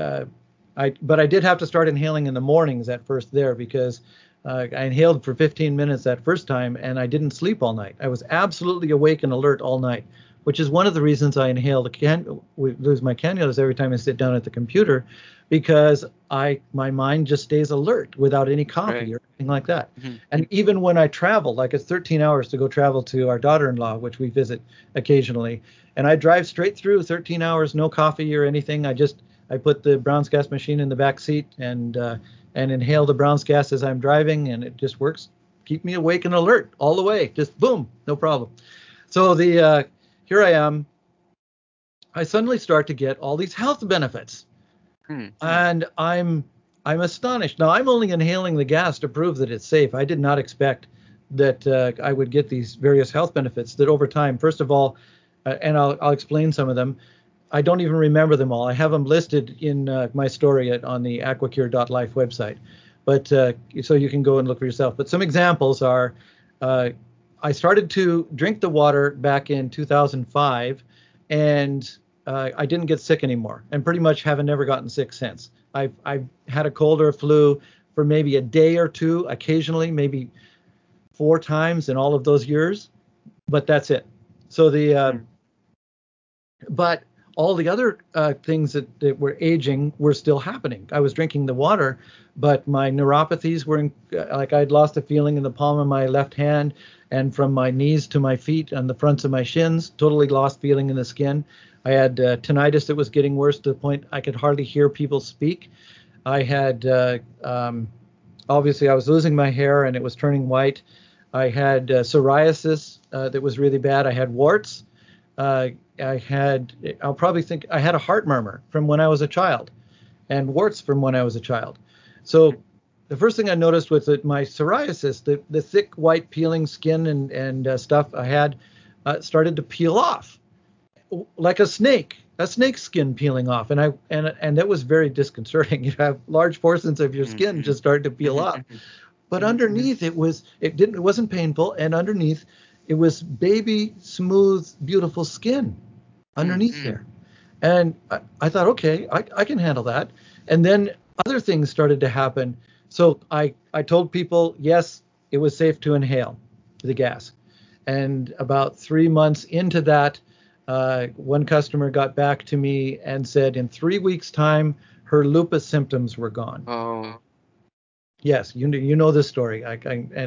I did have to start inhaling in the mornings at first there, because I inhaled for 15 minutes that first time, and I didn't sleep all night. I was absolutely awake and alert all night, which is one of the reasons I inhale lose my cannulas every time I sit down at the computer, because my mind just stays alert without any coffee or anything like that. And even when I travel, like it's 13 hours to go travel to our daughter-in-law, which we visit occasionally, and I drive straight through 13 hours, no coffee or anything. I put the Brown's gas machine in the back seat and inhale the Brown's gas as I'm driving, and it just works. Keep me awake and alert all the way. Just boom, no problem. So here I am. I suddenly start to get all these health benefits, and I'm astonished. Now I'm only inhaling the gas to prove that it's safe. I did not expect that I would get these various health benefits that over time. First of all, and I'll explain some of them. I don't even remember them all. I have them listed in my story on the aquacure.life website, but so you can go and look for yourself. But some examples are, I started to drink the water back in 2005, and I didn't get sick anymore, and pretty much haven't never gotten sick since. I've had a cold or a flu for maybe a day or two, occasionally, maybe 4 times in all of those years, but that's it. So but all the other things that were aging were still happening. I was drinking the water, but my neuropathies were like I'd lost a feeling in the palm of my left hand, and from my knees to my feet and the fronts of my shins, totally lost feeling in the skin. I had tinnitus that was getting worse to the point I could hardly hear people speak. I had, obviously I was losing my hair and it was turning white. I had psoriasis that was really bad. I had warts. I had a heart murmur from when I was a child, and warts from when I was a child. So the first thing I noticed was that my psoriasis, the thick white peeling skin and stuff I had, started to peel off like a snake's skin peeling off, and that was very disconcerting. You have large portions of your skin just start to peel off, but underneath it wasn't painful, and underneath it was baby, smooth, beautiful skin underneath there. And I thought, okay, I can handle that. And then other things started to happen. So I told people, yes, it was safe to inhale the gas. And about 3 months into that, one customer got back to me and said in 3 weeks' time, her lupus symptoms were gone. Oh. Yes, you know this story. I'll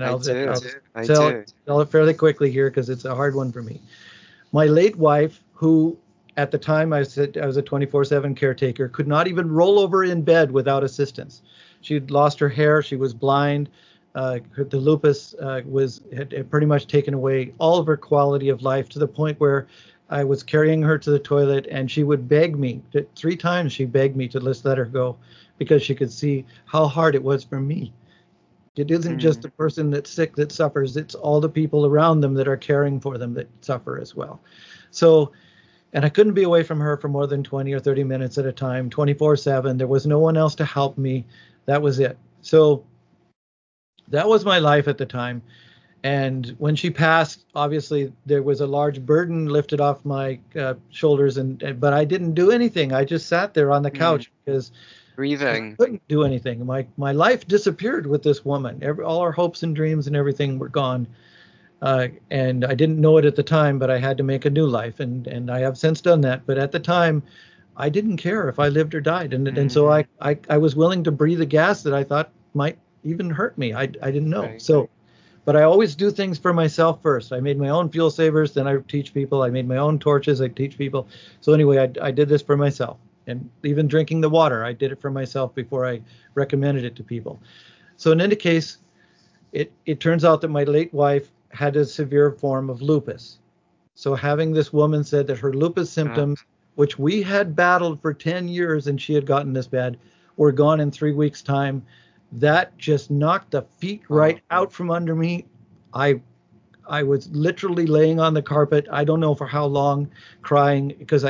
tell it fairly quickly here because it's a hard one for me. My late wife, who at the time I was a 24/7 caretaker, could not even roll over in bed without assistance. She'd lost her hair. She was blind. The lupus had pretty much taken away all of her quality of life to the point where I was carrying her to the toilet, and she would beg me. 3 times she begged me to just let her go because she could see how hard it was for me. It isn't just the person that's sick that suffers, it's all the people around them that are caring for them that suffer as well. So, and I couldn't be away from her for more than 20 or 30 minutes at a time, 24/7. There was no one else to help me. That was it. So that was my life at the time. And when she passed, obviously there was a large burden lifted off my shoulders, but I didn't do anything. I just sat there on the couch because I Grieving. couldn't do anything. My life disappeared with this woman. All our hopes and dreams and everything were gone. And I didn't know it at the time, but I had to make a new life, and I have since done that. But at the time, I didn't care if I lived or died, and so I was willing to breathe a gas that I thought might even hurt me. I didn't know. Right. So, but I always do things for myself first. I made my own fuel savers, then I teach people. I made my own torches, I teach people. So anyway, I did this for myself. And even drinking the water, I did it for myself before I recommended it to people. So in any case, it turns out that my late wife had a severe form of lupus. So having this woman said that her lupus symptoms, which we had battled for 10 years and she had gotten this bad, were gone in 3 weeks' time, that just knocked the feet right out from under me. I I was literally laying on the carpet. I don't know for how long, crying because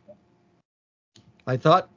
I thought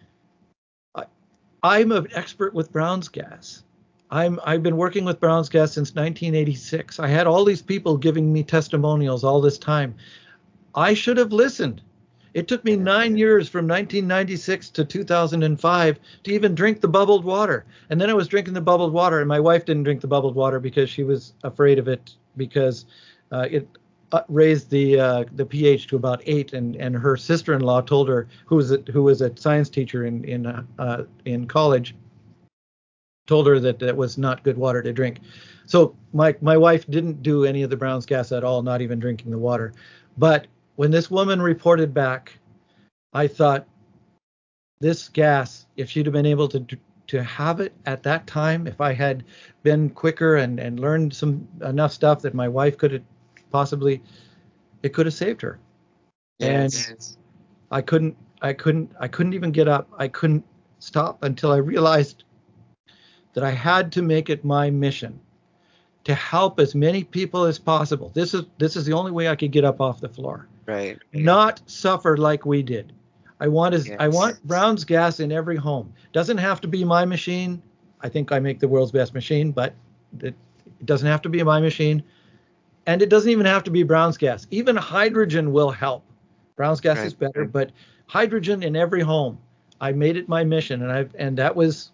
I'm an expert with Brown's gas. I've been working with Brown's gas since 1986. I had all these people giving me testimonials all this time. I should have listened. It took me 9 years from 1996 to 2005 to even drink the bubbled water. And then I was drinking the bubbled water, and my wife didn't drink the bubbled water because she was afraid of it because it raised the pH to about 8, and her sister-in-law told her, who was a science teacher in college, told her that that was not good water to drink. So my wife didn't do any of the Brown's gas at all, not even drinking the water. But when this woman reported back, I thought this gas, if she'd have been able to have it at that time, if I had been quicker and learned enough stuff that my wife could have possibly, it could have saved her. Yes. And I couldn't even get up. I couldn't stop until I realized that I had to make it my mission to help as many people as possible. This is the only way I could get up off the floor. Right. Not suffer like we did. I Yes. want Brown's gas in every home. Doesn't have to be my machine. I think I make the world's best machine, but it doesn't have to be my machine. And it doesn't even have to be Brown's gas. Even hydrogen will help. Brown's gas is Right. better, but hydrogen in every home. I made it my mission, and that was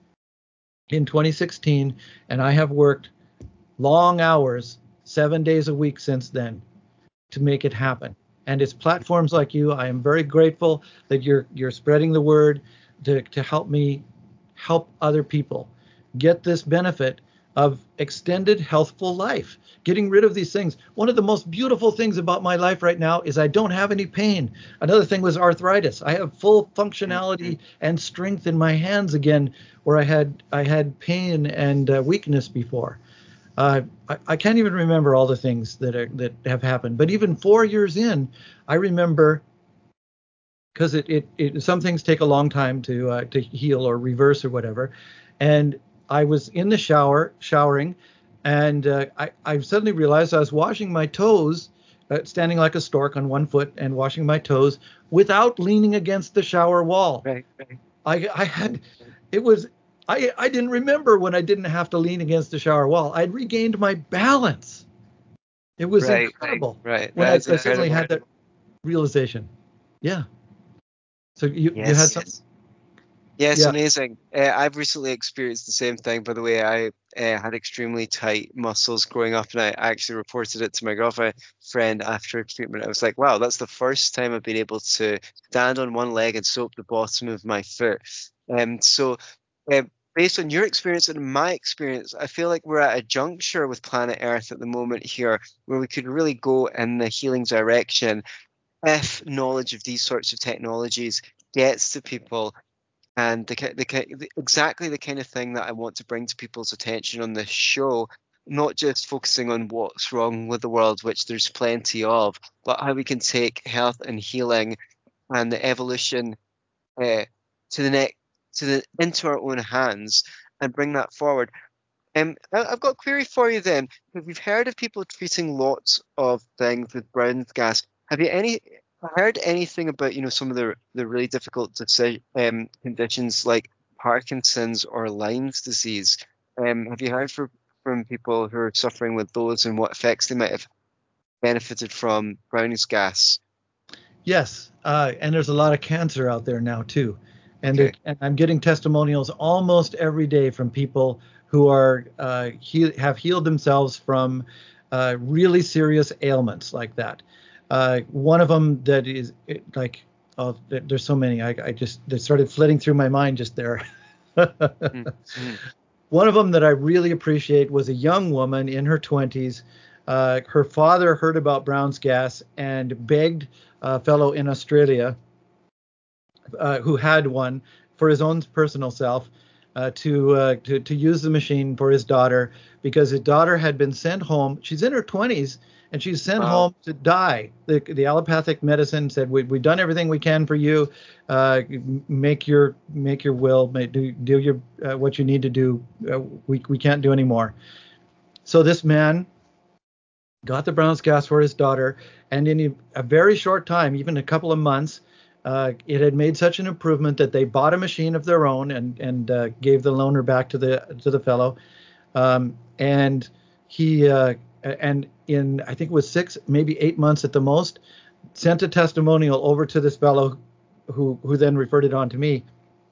in 2016, and I have worked long hours, 7 days a week since then to make it happen. And it's platforms like you. I am very grateful that you're spreading the word to help me help other people get this benefit of extended healthful life, getting rid of these things. One of the most beautiful things about my life right now is I don't have any pain. Another thing was arthritis. I have full functionality and strength in my hands again, where I had pain and weakness before. I can't even remember all the things that have happened. But even 4 years in, I remember, because some things take a long time to heal or reverse or whatever. And I was in the showering, and I suddenly realized I was washing my toes, standing like a stork on one foot and washing my toes without leaning against the shower wall. Right. I had it was I didn't remember when I didn't have to lean against the shower wall. I'd regained my balance. It was Right. incredible Right. when I That's suddenly incredible. had that realization. Yeah. So you had Yes. something? Yes, Yeah. amazing. I've recently experienced the same thing, by the way. I had extremely tight muscles growing up, and I actually reported it to my girlfriend after treatment. I was like, wow, that's the first time I've been able to stand on one leg and soap the bottom of my foot. So, uh, based on your experience and my experience, I feel like we're at a juncture with planet Earth at the moment here where we could really go in the healing direction if knowledge of these sorts of technologies gets to people. and exactly the kind of thing that I want to bring to people's attention on this show, not just focusing on what's wrong with the world, which there's plenty of, but how we can take health and healing and the evolution uh, to the next into our own hands and bring that forward. I've got a query for you then, because we've heard of people treating lots of things with Brown's gas. Have you heard anything about, some of the really difficult conditions like Parkinson's or Lyme's disease? Have you heard from people who are suffering with those and what effects they might have benefited from Brown's gas? Yes, and there's a lot of cancer out there now too, Okay. and I'm getting testimonials almost every day from people who are have healed themselves from really serious ailments like that. One of them that is like, oh, there's so many. I just they started flitting through my mind just there. Mm-hmm. One of them that I really appreciate was a young woman in her 20s. Her father heard about Brown's gas and begged a fellow in Australia who had one for his own personal self to use the machine for his daughter because his daughter had been sent home. She's in her 20s and she's sent Wow. home to die. The allopathic medicine said we've done everything we can for you. Make your will. Do your what you need to do. We can't do anymore. So this man got the Brown's gas for his daughter, and in a very short time, even a couple of months, it had made such an improvement that they bought a machine of their own and gave the loaner back to the fellow, and he and in I think it was 6, maybe 8 months at the most, sent a testimonial over to this fellow, who then referred it on to me.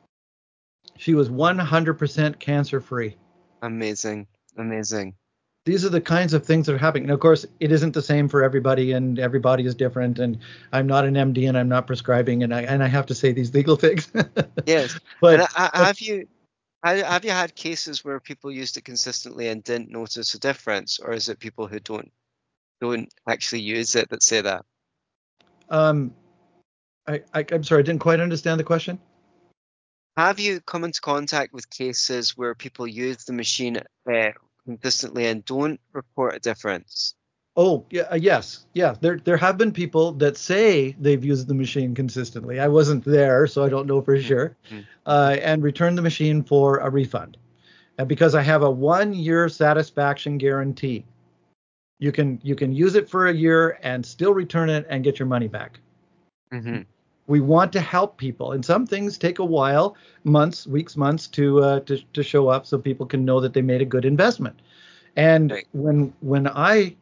She was 100% cancer free. Amazing. Amazing. These are the kinds of things that are happening. And of course, it isn't the same for everybody, and everybody is different. And I'm not an MD, and I'm not prescribing, and I have to say these legal things. Yes. And but have you had cases where people used it consistently and didn't notice a difference, or is it people who don't actually use it that say that? um, I'm sorry, I didn't quite understand the question. Have you come into contact with cases where people use the machine consistently and don't report a difference? Oh, yeah, yes, yeah. There have been people that say they've used the machine consistently. I wasn't there, so I don't know for Mhm. sure. Mhm. And returned the machine for a refund, and because I have a 1 year satisfaction guarantee. You can use it for a year and still return it and get your money back. Mhm. We want to help people, and some things take a while, months, weeks, months to show up, so people can know that they made a good investment. And Right. when I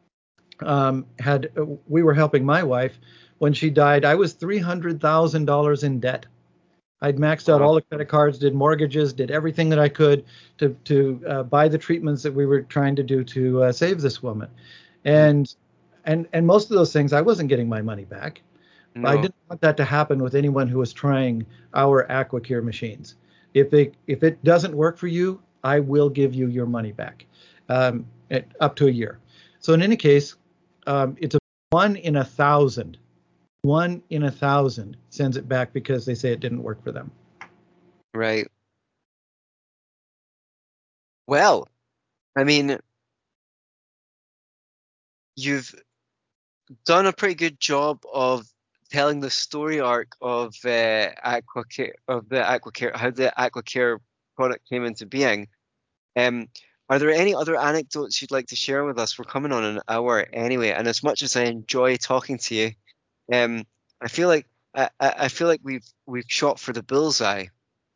had we were helping my wife when she died, I was $300,000 in debt. I'd maxed out Wow. all the credit cards, did mortgages, did everything that I could to buy the treatments that we were trying to do to save this woman, Mhm. and and most of those things I wasn't getting my money back. But I No. didn't want that to happen with anyone who was trying our AquaCure machines. If it doesn't work for you, I will give you your money back, up to a year. So in any case, it's a 1 in 1,000. 1 in 1,000 sends it back because they say it didn't work for them. Right. Well, I mean, you've done a pretty good job of telling the story arc of the AquaCare, how the AquaCare product came into being. Um, are there any other anecdotes you'd like to share with us? We're coming on an hour anyway, and as much as I enjoy talking to you, um, I feel like I feel like we've shot for the bullseye.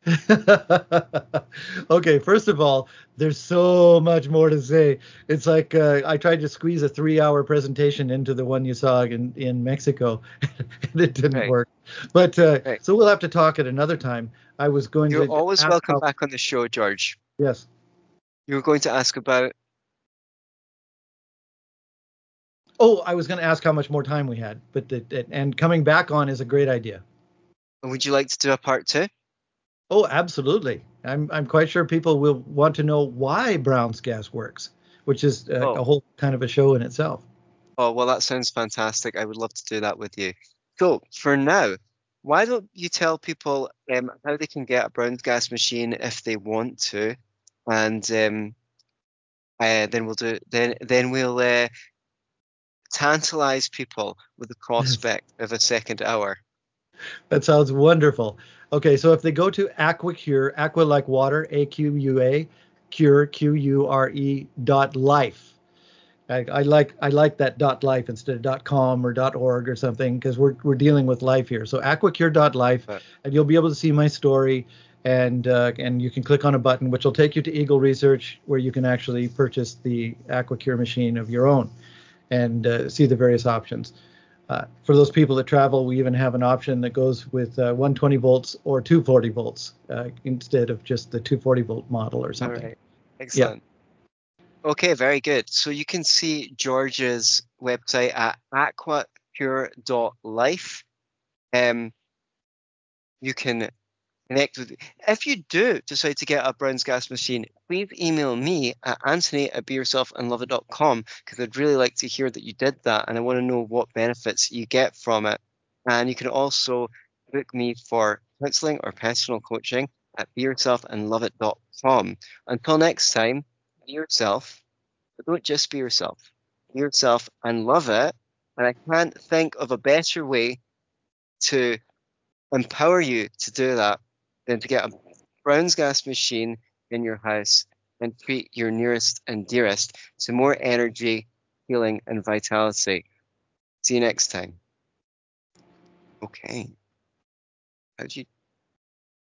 Okay, first of all, there's so much more to say. It's like I tried to squeeze a 3-hour presentation into the one you saw in Mexico, and it didn't Right, work. But right. so we'll have to talk at another time. I was going You're to always ask welcome how. back on the show, George. Yes. You were going to ask about. Oh, I was going to ask how much more time we had, but and coming back on is a great idea. Would you like to do a part two? Oh, absolutely. I'm quite sure people will want to know why Brown's gas works, which is Oh, a whole kind of a show in itself. oh, well, that sounds fantastic. I would love to do that with you. So for now, why don't you tell people how they can get a Brown's gas machine if they want to, and then we'll tantalize people with the Yes. prospect of a second hour. That sounds wonderful. Okay, so if they go to AquaCure, aqua like water, AQUA, cure, QURE dot life. I like that dot life instead of dot com or dot org or something because we're dealing with life here. So AquaCure dot life, But and you'll be able to see my story, and you can click on a button which will take you to Eagle Research where you can actually purchase the AquaCure machine of your own and see the various options. For those people that travel, we even have an option that goes with 120 volts or 240 volts instead of just the 240 volt model or all something. right, Yeah, excellent. Okay, very good. So you can see George's website at aquapure.life. Um, you can connect with. If you do decide to get a Brown's gas machine, please email me at anthony@beyourselfandloveit.com because I'd really like to hear that you did that and I want to know what benefits you get from it. And you can also book me for counseling or personal coaching at beyourselfandloveit.com. Until next time, be yourself, but don't just be yourself. Be yourself and love it. And I can't think of a better way to empower you to do that than to get a Brown's gas machine in your house and treat your nearest and dearest to more energy, healing, and vitality. See you next time. Okay. How'd you